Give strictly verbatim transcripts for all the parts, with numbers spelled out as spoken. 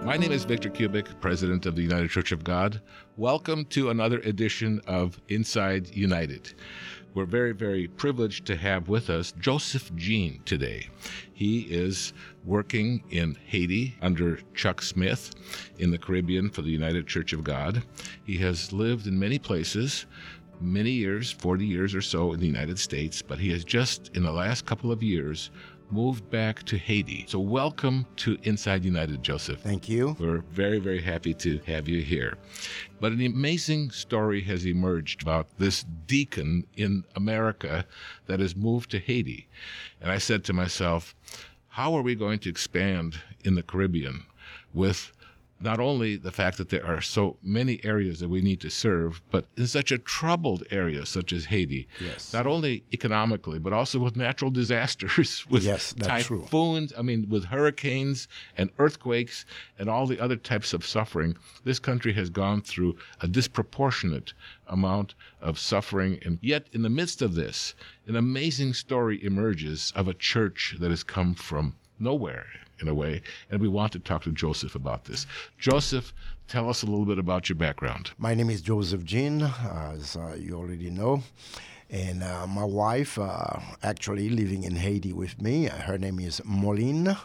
My name is Victor Kubik, President of the United Church of God. Welcome to another edition of Inside United. We're very, very privileged to have with us Joseph Jean today. He is working in Haiti under Chuck Smith in the Caribbean for the United Church of God. He has lived in many places, many years, forty years or so in the United States, but he has just, in the last couple of years, moved back to Haiti. So welcome to Inside United, Joseph. Thank you. We're very, very happy to have you here. But an amazing story has emerged about this deacon in America that has moved to Haiti. And I said to myself, how are we going to expand in the Caribbean with not only the fact that there are so many areas that we need to serve, but in such a troubled area such as Haiti, yes. Not only economically, but also with natural disasters, with yes, that's typhoons, true. I mean, with hurricanes and earthquakes and all the other types of suffering. This country has gone through a disproportionate amount of suffering. And yet, in the midst of this, an amazing story emerges of a church that has come from nowhere, in a way, and we want to talk to Joseph about this. Joseph, tell us a little bit about your background. My name is Joseph Jean, as uh, you already know, and uh, my wife uh, actually living in Haiti with me. Her name is Moline,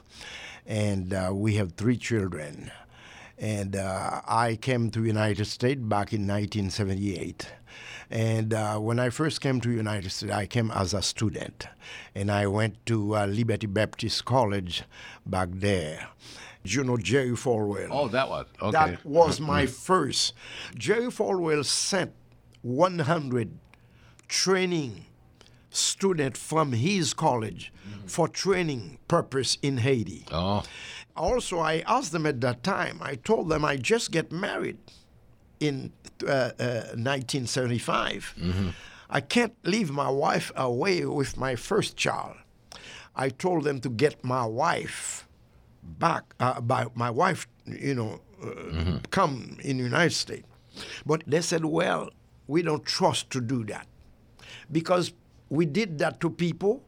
and uh, we have three children. And uh, I came to United States back in nineteen seventy-eight. And uh, when I first came to United States, I came as a student. And I went to uh, Liberty Baptist College back there. You know Jerry Falwell. Oh, that one. Okay. That was my first. Jerry Falwell sent one hundred training students from his college mm-hmm. for training purpose in Haiti. Oh. Also, I asked them at that time, I told them I just get married in uh, uh, nineteen seventy-five. Mm-hmm. I can't leave my wife away with my first child. I told them to get my wife back, uh, by my wife, you know, uh, mm-hmm. come in the United States. But they said, well, we don't trust to do that because we did that to people,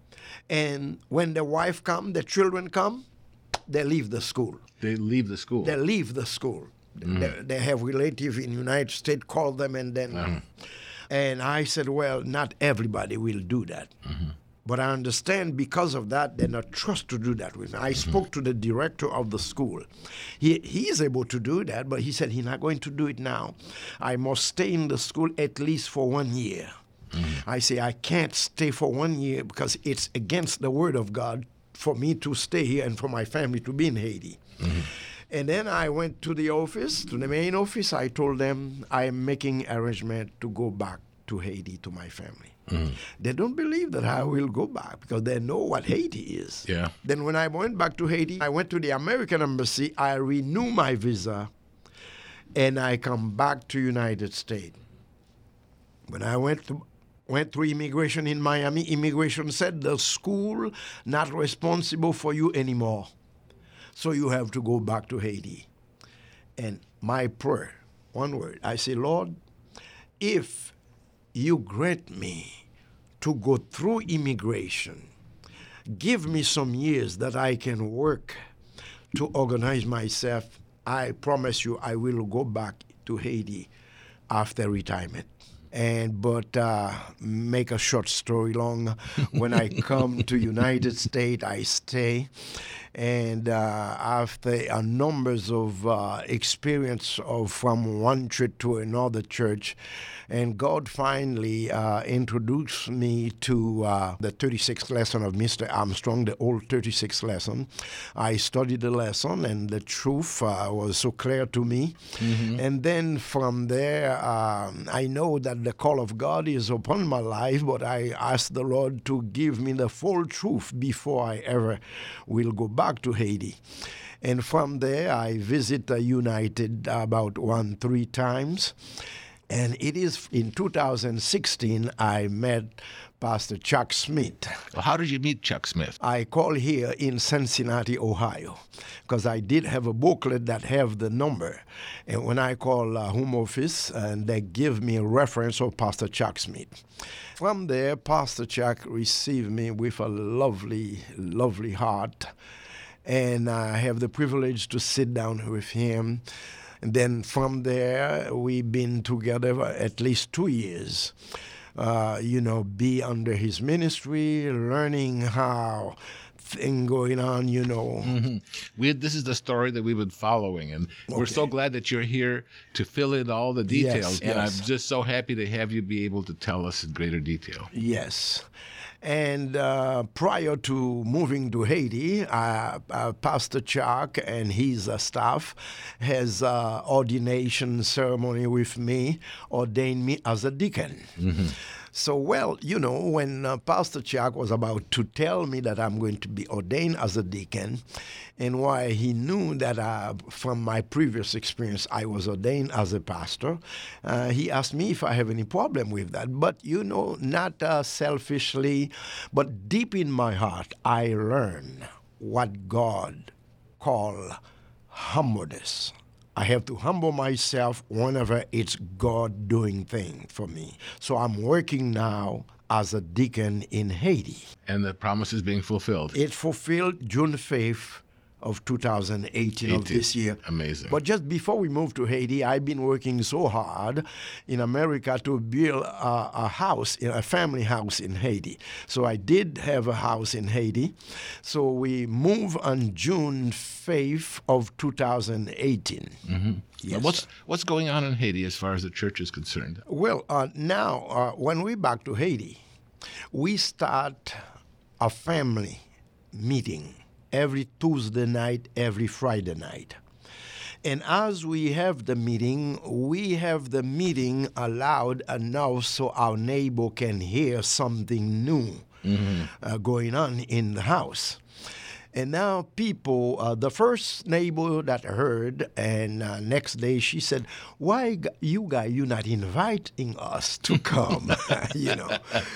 and when the wife come, the children come, they leave the school. They leave the school. They leave the school. Mm-hmm. They, they have relatives in the United States, call them, and then... Mm-hmm. And I said, well, not everybody will do that. Mm-hmm. But I understand because of that, they're not trust to do that with me. I mm-hmm. spoke to the director of the school. He, he is able to do that, but he said he's not going to do it now. I must stay in the school at least for one year. Mm-hmm. I say, I can't stay for one year because it's against the word of God for me to stay here and for my family to be in Haiti. Mm-hmm. And then I went to the office, to the main office. I told them I am making arrangement to go back to Haiti to my family. Mm-hmm. They don't believe that I will go back because they know what Haiti is. Yeah. Then when I went back to Haiti, I went to the American embassy. I renew my visa, and I come back to United States. When I went to went through immigration in Miami, immigration said the school not responsible for you anymore. So you have to go back to Haiti. And my prayer, one word, I say, Lord, if you grant me to go through immigration, give me some years that I can work to organize myself, I promise you I will go back to Haiti after retirement. And but uh, make a short story long, when I come to United States, I stay. And uh, after a numbers of uh, experience of from one church to another church, and God finally uh, introduced me to uh, the thirty-sixth lesson of Mister Armstrong, the old thirty-sixth lesson. I studied the lesson, and the truth uh, was so clear to me. Mm-hmm. And then from there, um, I know that the call of God is upon my life, but I asked the Lord to give me the full truth before I ever will go back to Haiti. And from there, I visit uh, United about one, three times. And it is in two thousand sixteen, I met Pastor Chuck Smith. Well, how did you meet Chuck Smith? I call here in Cincinnati, Ohio, because I did have a booklet that have the number. And when I call uh, home office, and they give me a reference of Pastor Chuck Smith. From there, Pastor Chuck received me with a lovely, lovely heart. and I have the privilege to sit down with him. And then from there, we've been together at least two years. Uh, you know, be under his ministry, learning how thing going on, you know. Mm-hmm. We, this is the story that we've been following, and okay. we're so glad that you're here to fill in all the details. Yes, and yes. I'm just so happy to have you be able to tell us in greater detail. Yes. And uh, prior to moving to Haiti, uh, uh, Pastor Chuck and his uh, staff has uh, ordination ceremony with me, ordained me as a deacon. Mm-hmm. So, well, you know, when uh, Pastor Chuck was about to tell me that I'm going to be ordained as a deacon, and why he knew that uh, from my previous experience I was ordained as a pastor, uh, he asked me if I have any problem with that. But, you know, not uh, selfishly, but deep in my heart, I learned what God called humbleness. I have to humble myself whenever it's God doing thing for me. So I'm working now as a deacon in Haiti. And the promise is being fulfilled. It's fulfilled June fifth of two thousand eighteen of this year. Amazing. But just before we moved to Haiti, I've been working so hard in America to build a, a house, a family house in Haiti. So I did have a house in Haiti. So we moved on June fifth of two thousand eighteen. Mm-hmm. Yes. Now what's what's going on in Haiti as far as the church is concerned? Well, uh, now uh, when we back to Haiti, we start a family meeting every Tuesday night, every Friday night. And as we have the meeting, we have the meeting loud enough so our neighbor can hear something new mm-hmm. uh, going on in the house. And now people, uh, the first neighbor that heard, and uh, next day she said, why g- you guys, you're not inviting us to come, you know.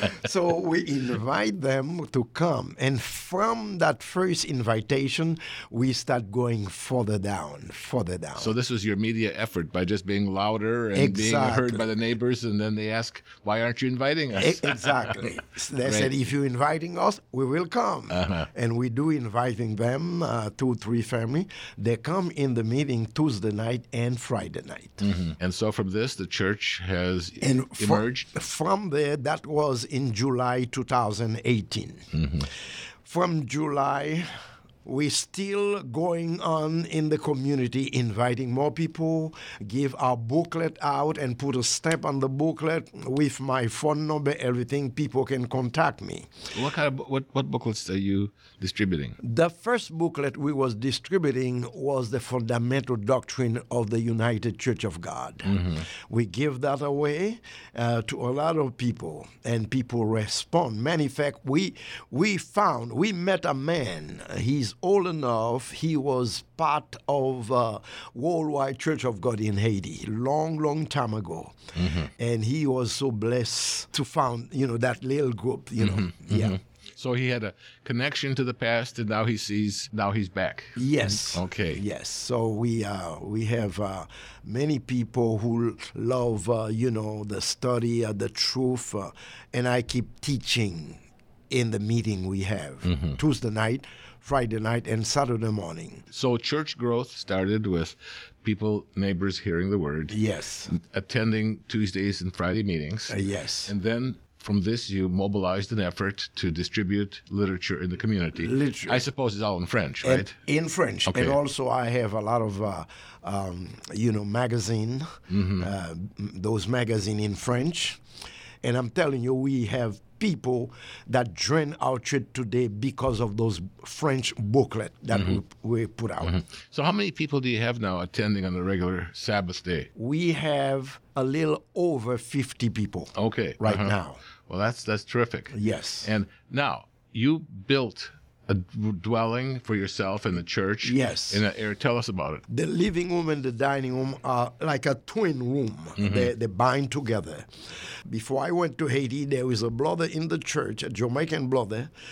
So we invite them to come. And from that first invitation, we start going further down, further down. So this was your media effort by just being louder and Exactly. being heard by the neighbors, and then they ask, why aren't you inviting us? E- exactly. They Right. said, if you're inviting us, we will come. Uh-huh. And we do invite them, uh, two, three family. They come in the meeting Tuesday night and Friday night. Mm-hmm. And so from this, the church has And emerged? From, from there, that was in July two thousand eighteen. Mm-hmm. From July, we're still going on in the community, inviting more people, give our booklet out and put a stamp on the booklet with my phone number, everything. People can contact me. What kind of what, what booklets are you distributing? The first booklet we was distributing was the fundamental doctrine of the United Church of God. Mm-hmm. We give that away uh, to a lot of people, and people respond. Matter of fact, we we found we met a man. He's old enough. He was part of uh, Worldwide Church of God in Haiti, long, long time ago, mm-hmm. and he was so blessed to found you know that little group. You know, mm-hmm. yeah. Mm-hmm. So he had a connection to the past, and now he sees. Now he's back. Yes. Okay. Yes. So we uh, we have uh, many people who love uh, you know the study of the truth, uh, and I keep teaching in the meeting we have mm-hmm. Tuesday night, Friday night, and Saturday morning. So church growth started with people, neighbors hearing the word. Yes. Attending Tuesdays and Friday meetings. Uh, yes. And then from this, you mobilized an effort to distribute literature in the community. Literature. I suppose it's all in French, And right? in French. Okay. And also I have a lot of, uh, um, you know, magazine, mm-hmm. uh, those magazine in French. And I'm telling you, we have people that join our church today because of those French booklet that mm-hmm. we, we put out. Mm-hmm. So how many people do you have now attending on a regular Sabbath day? We have a little over fifty people okay. right uh-huh. now. Well, that's that's terrific. Yes. And now, you built a dwelling for yourself in the church. Yes. In that area. Tell us about it. The living room and the dining room are like a twin room. Mm-hmm. They, they bind together. Before I went to Haiti, there was a brother in the church, a Jamaican brother,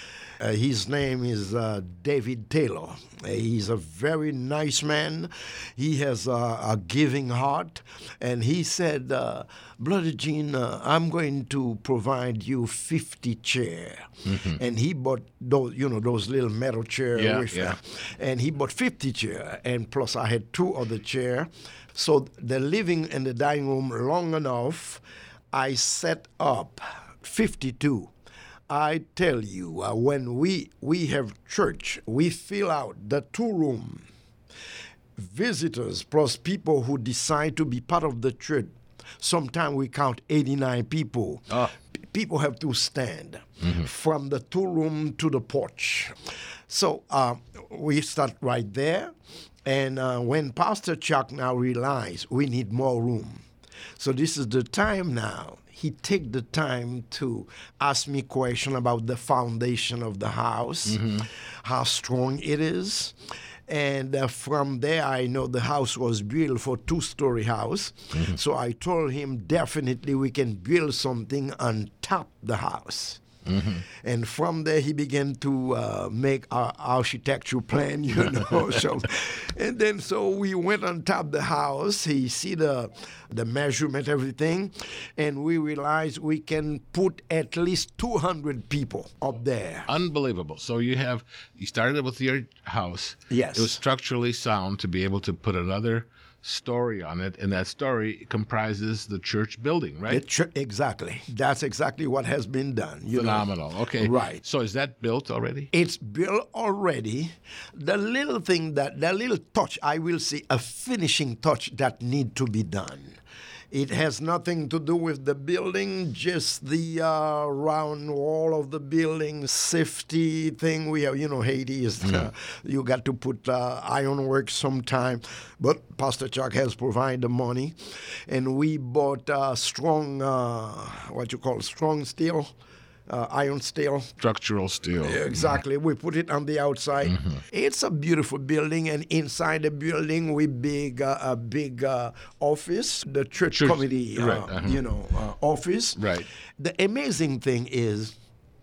Uh, his name is uh, David Taylor. Uh, he's a very nice man. He has a, a giving heart. And he said, uh, Brother Gene, uh, I'm going to provide you fifty chairs. Mm-hmm. And he bought those, you know, those little metal chairs. Yeah, with yeah. him. And he bought fifty chairs. And plus I had two other chairs. So the living and the dining room long enough, I set up fifty-two. I tell you, uh, when we we have church, we fill out the two room. Visitors plus people who decide to be part of the church. Sometimes we count eighty-nine people. Oh. P- people have to stand mm-hmm. from the two room to the porch. So uh, we start right there. And uh, when Pastor Chuck now realized we need more room, so this is the time now. He take the time to ask me question about the foundation of the house, mm-hmm. how strong it is. And uh, from there, I know the house was built for two-story house. Mm-hmm. So I told him definitely we can build something on top the house. Mm-hmm. And from there, he began to uh, make our architectural plan, you know. so, and then so we went on top of the house. He see the the measurement, everything, and we realized we can put at least two hundred people up there. Unbelievable. So you have you started with your house. Yes, it was structurally sound to be able to put another story on it, and that story comprises the church building, right? It ch- exactly. That's exactly what has been done. You Phenomenal. know? Okay. Right. So is that built already? It's built already. The little thing that, the little touch, I will say, a finishing touch that need to be done. It has nothing to do with the building, just the uh, round wall of the building, safety thing. We have, you know, Haiti is, mm. uh, you got to put uh, ironwork sometime. But Pastor Chuck has provided the money. And we bought uh, strong, uh, what you call strong steel. Uh, iron steel. Structural steel. Exactly. Mm-hmm. We put it on the outside. Mm-hmm. It's a beautiful building, and inside the building, we big uh, a big uh, office, the church, church committee, uh, right. uh-huh. you know, uh, office. Right. The amazing thing is,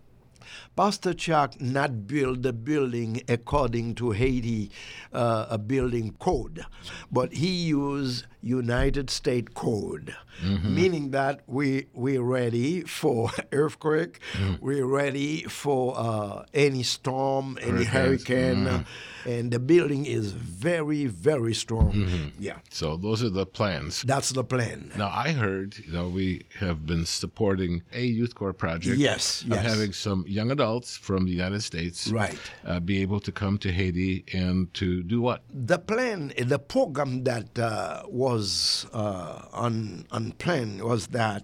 Pastor Chuck not build the building according to Haiti uh, a building code, but he used United States code, mm-hmm. meaning that we we're ready for earthquake, mm-hmm. we're ready for uh, any storm, any Hurricanes. hurricane, mm-hmm. and the building is very very strong. Mm-hmm. Yeah. So those are the plans. That's the plan. Now I heard, you know, we have been supporting a Youth Corps project. Yes. Of yes. having some young adults from the United States, right, uh, be able to come to Haiti and to do what? The plan, the program that uh, was uh, on on plan was that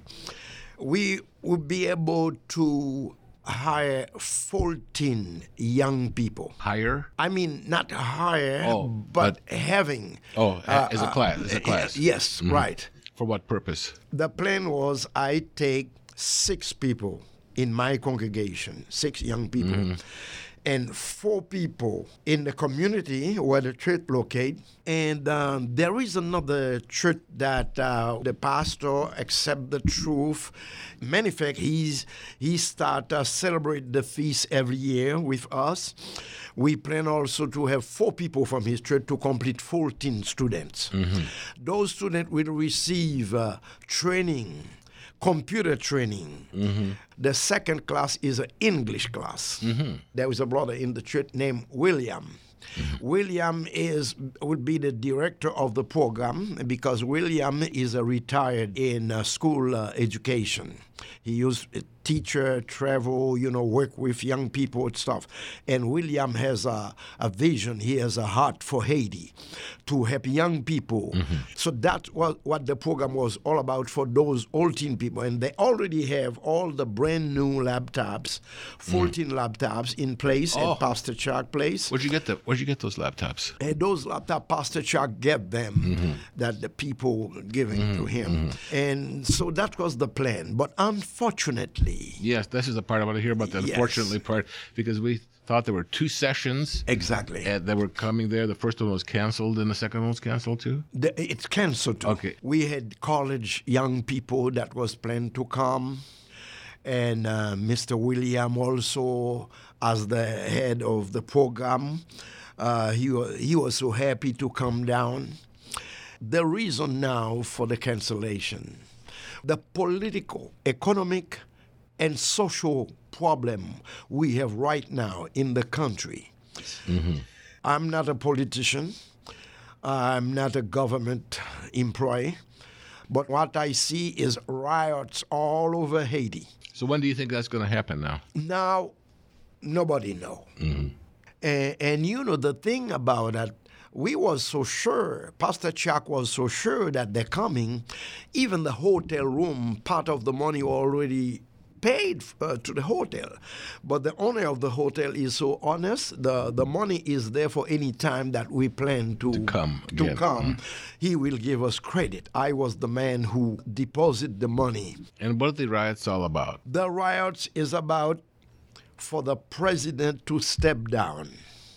we would be able to hire fourteen young people. Hire? I mean, not hire, oh, but, but having. Oh, uh, as a class. As a class. Uh, yes, mm-hmm. right. For what purpose? The plan was I take six people in my congregation, six young people, mm-hmm. and four people in the community where the church located. And um, there is another church that uh, the pastor accept the truth. Matter of fact, he's, he start uh, celebrate the feast every year with us. We plan also to have four people from his church to complete fourteen students. Mm-hmm. Those students will receive uh, training, computer training. Mm-hmm. The second class is an English class. Mm-hmm. There was a brother in the church named William. Mm-hmm. William is would be the director of the program because William is a retired in uh, school uh, education. He used uh, teacher, travel, you know, work with young people and stuff. And William has a, a vision. He has a heart for Haiti to help young people. Mm-hmm. So that's what, what the program was all about for those fourteen people. And they already have all the brand new laptops, fourteen mm. laptops in place oh. at Pastor Chuck place. Where'd you get the, Where'd you get those laptops? And those laptops, Pastor Chuck gave them, mm-hmm. that the people giving mm-hmm. to him. Mm-hmm. And so that was the plan. But unfortunately, yes, this is the part I want to hear about, the yes. unfortunately part, because we thought there were two sessions. Exactly. And that were coming there. The first one was canceled, and the second one was canceled too? The, it's canceled too. Okay. We had college young people that was planned to come. And uh, Mister William also as the head of the program. Uh, he, wa- he was so happy to come down. The reason now for the cancellation, the political, economic, and social problem we have right now in the country. Mm-hmm. I'm not a politician. I'm not a government employee. But what I see is riots all over Haiti. So when do you think that's going to happen now? Now, nobody knows. Mm-hmm. And, and you know, the thing about that, we was so sure, Pastor Chuck was so sure that they're coming, even the hotel room, part of the money already paid uh, to the hotel. But the owner of the hotel is so honest, the, the money is there for any time that we plan to, to come. To again. come. Mm. He will give us credit. I was the man who deposited the money. And what are the riots all about? The riots is about for the president to step down.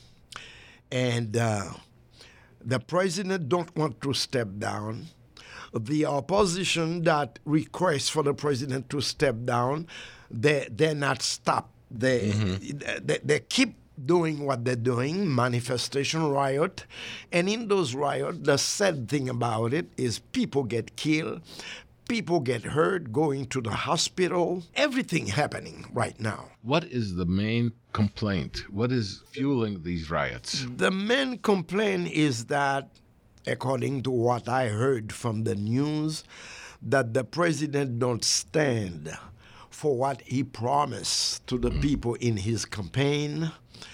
And uh, the president don't want to step down. The opposition that requests for the president to step down, they, they're not stopped. They, mm-hmm. they, they keep doing what they're doing, manifestation, riot. And in those riots, the sad thing about it is people get killed, people get hurt, going to the hospital, everything happening right now. What is the main complaint? What is fueling these riots? The main complaint is that, according to what I heard from the news, that the president don't stand for what he promised to the mm. people in his campaign.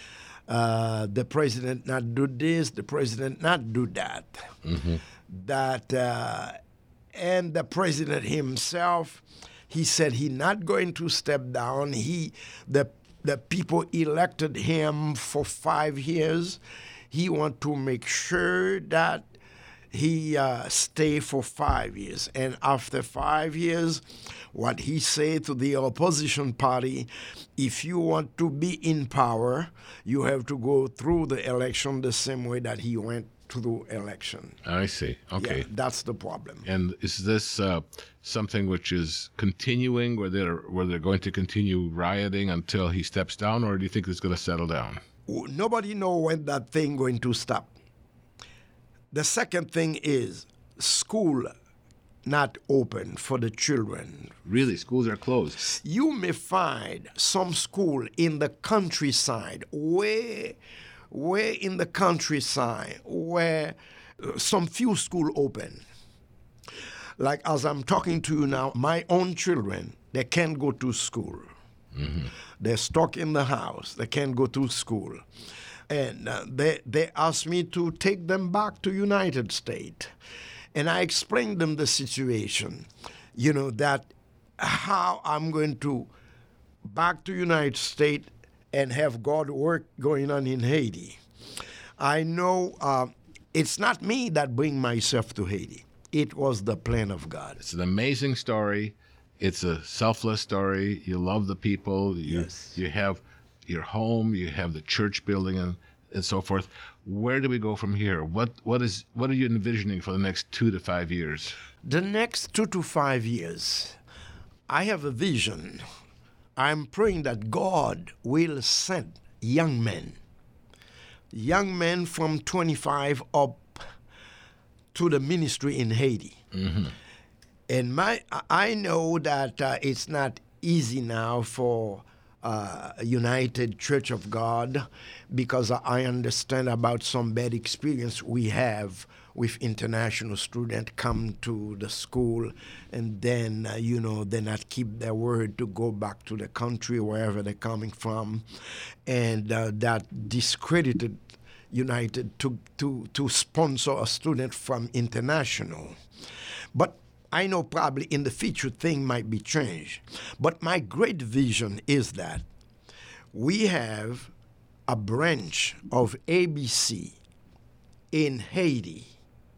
Uh, the president not do this, the president not do that. Mm-hmm. That uh, and the president himself, he said he not going to step down. He the the people elected him for five years. He want to make sure that he uh, stay for five years. And after five years, what he say to the opposition party, if you want to be in power, you have to go through the election the same way that he went through election. I see. Okay. Yeah, that's the problem. And is this uh, something which is continuing, where they're, where they're going to continue rioting until he steps down, or do you think it's going to settle down? Nobody know when that thing going to stop. The second thing is school not open for the children. Really? Schools are closed? You may find some school in the countryside, way, way in the countryside, where uh, some few school open. Like as I'm talking to you now, my own children, they can't go to school. Mm-hmm. They're stuck in the house. They can't go to school. And uh, they, they asked me to take them back to United States. And I explained them the situation, you know, that how I'm going to back to United States and have God work going on in Haiti. I know uh, it's not me that bring myself to Haiti. It was the plan of God. It's an amazing story. It's a selfless story. You love the people. You, yes. You have your home, you have the church building, and, and so forth. Where do we go from here? What what is what are you envisioning for the next two to five years? The next two to five years, I have a vision. I'm praying that God will send young men, young men from twenty-five up to the ministry in Haiti. Mm-hmm. And my I know that uh, it's not easy now for Uh, United Church of God, because I understand about some bad experience we have with international students come to the school and then, uh, you know, they not keep their word to go back to the country, wherever they're coming from, and uh, that discredited United to, to, to sponsor a student from international. But I know probably in the future thing might be changed. But my great vision is that we have a branch of A B C in Haiti.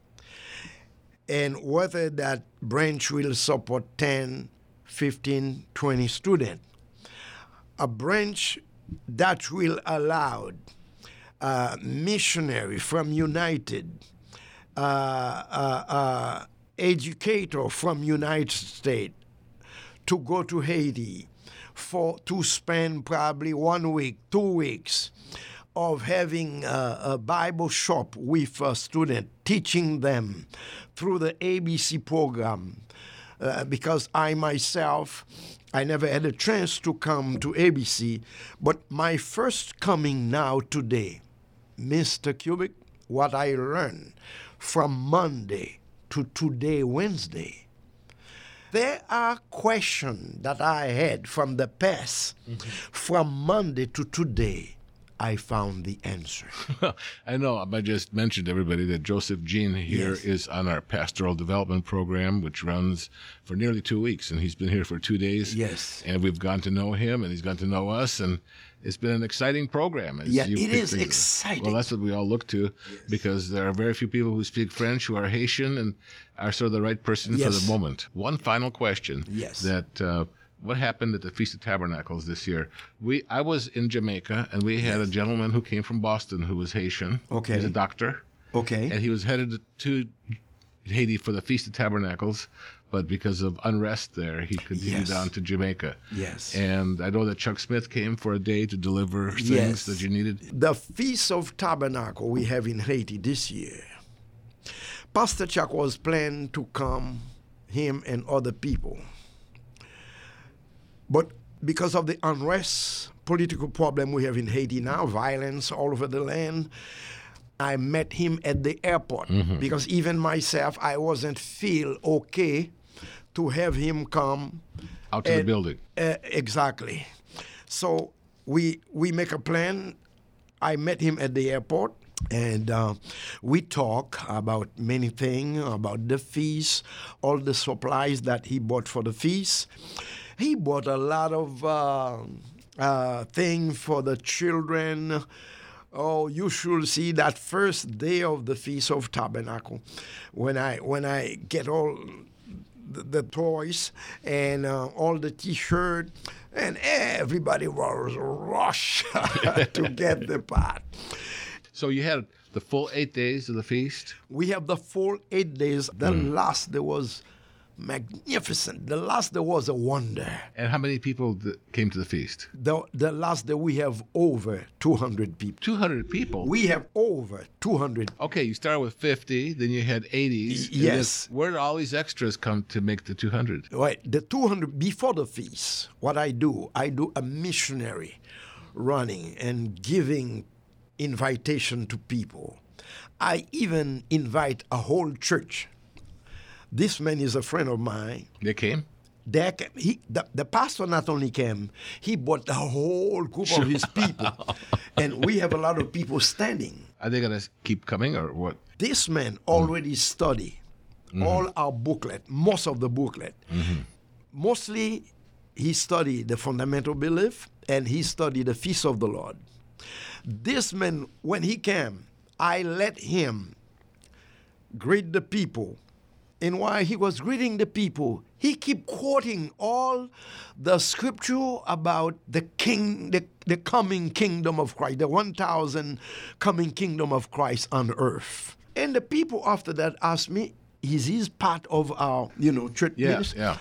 And whether that branch will support ten, fifteen, twenty students, a branch that will allow a missionary from United, uh, uh, uh, educator from United States to go to Haiti for to spend probably one week, two weeks of having a, a Bible shop with a student, teaching them through the A B C program. Uh, because I myself, I never had a chance to come to A B C, but my first coming now today, Mister Cubic, what I learned from Monday to today, Wednesday, there are questions that I had from the past, mm-hmm. from Monday to today. I found the answer. I know. I just mentioned to everybody that Joseph Jean here yes. is on our pastoral development program, which runs for nearly two weeks. And he's been here for two days. Yes. And we've gotten to know him, and he's gotten to know us. And it's been an exciting program. Yeah, it is things. exciting. Well, that's what we all look to, yes. because there are very few people who speak French who are Haitian and are sort of the right person yes. for the moment. One final question. Yes. That... Uh, What happened at the Feast of Tabernacles this year? We I was in Jamaica, and we had yes. a gentleman who came from Boston who was Haitian. Okay. He's a doctor. Okay. And he was headed to Haiti for the Feast of Tabernacles, but because of unrest there, he continued yes. on to Jamaica. Yes. And I know that Chuck Smith came for a day to deliver things yes. that you needed. The Feast of Tabernacle we have in Haiti this year, Pastor Chuck was planned to come, him and other people. But because of the unrest, political problem we have in Haiti now, violence all over the land, I met him at the airport. Mm-hmm. Because even myself, I wasn't feel okay to have him come. Out to and, the building. Uh, exactly. So we we make a plan. I met him at the airport. And uh, we talk about many things, about the feast, all the supplies that he bought for the feast. He bought a lot of uh, uh, things for the children. Oh, you should see that first day of the Feast of Tabernacle, when I when I get all the, the toys and uh, all the T-shirt, and everybody was rush to get the pot. So you had the full eight days of the feast? We have the full eight days. The mm. last day was magnificent. The last day was a wonder. And how many people th- came to the feast? The the last day we have over two hundred people. two hundred people? We have over two hundred. Okay, you started with fifty, then you had eighties. Yes. Where did all these extras come to make the two hundred? Right. The two hundred, before the feast, what I do, I do a missionary running and giving invitation to people. I even invite a whole church. This man is a friend of mine. They came? They came. He, the, the pastor not only came, he brought the whole group of his people. And we have a lot of people standing. Are they going to keep coming or what? This man already mm. studied mm-hmm. all our booklet, most of the booklet. Mm-hmm. Mostly he studied the fundamental belief and he studied the feast of the Lord. This man, when he came, I let him greet the people. And while he was greeting the people, he kept quoting all the scripture about the king, the, the coming kingdom of Christ, the one thousand coming kingdom of Christ on earth. And the people after that asked me, is he part of our, you know, church yeah, ministry? Yeah.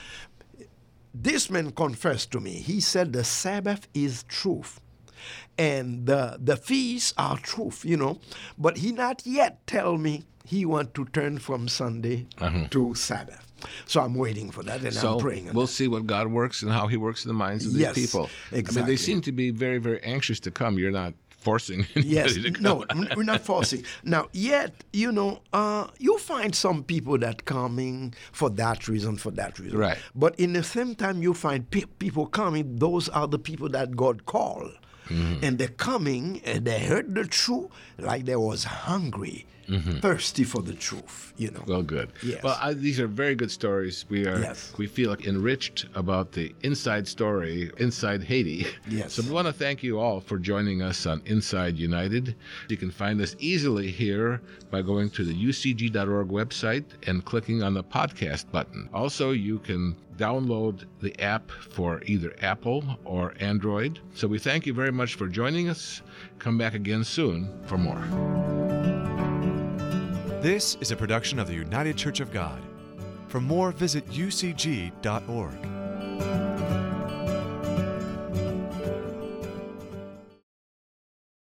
This man confessed to me. He said the Sabbath is truth. And the, the feasts are truth, you know. But he not yet tell me he want to turn from Sunday uh-huh. to Sabbath. So I'm waiting for that, and so I'm praying. We'll that. see what God works and how he works in the minds of these yes, people. Exactly. I mean, they seem to be very, very anxious to come. You're not forcing anybody yes, to come. No, we're not forcing. Now, yet, you know, uh, you find some people that coming for that reason, for that reason. Right. But in the same time, you find pe- people coming, those are the people that God called. Mm-hmm. And they're coming, and they heard the truth like they was hungry, mm-hmm. thirsty for the truth, you know. Well, good. Yes. Well, I, these are very good stories. We are, yes. we feel like enriched about the inside story, inside Haiti. Yes. So we want to thank you all for joining us on Inside United. You can find us easily here by going to the U C G dot org website and clicking on the podcast button. Also, you can download the app for either Apple or Android. So we thank you very much for joining us. Come back again soon for more. This is a production of the United Church of God. For more, visit U C G dot org.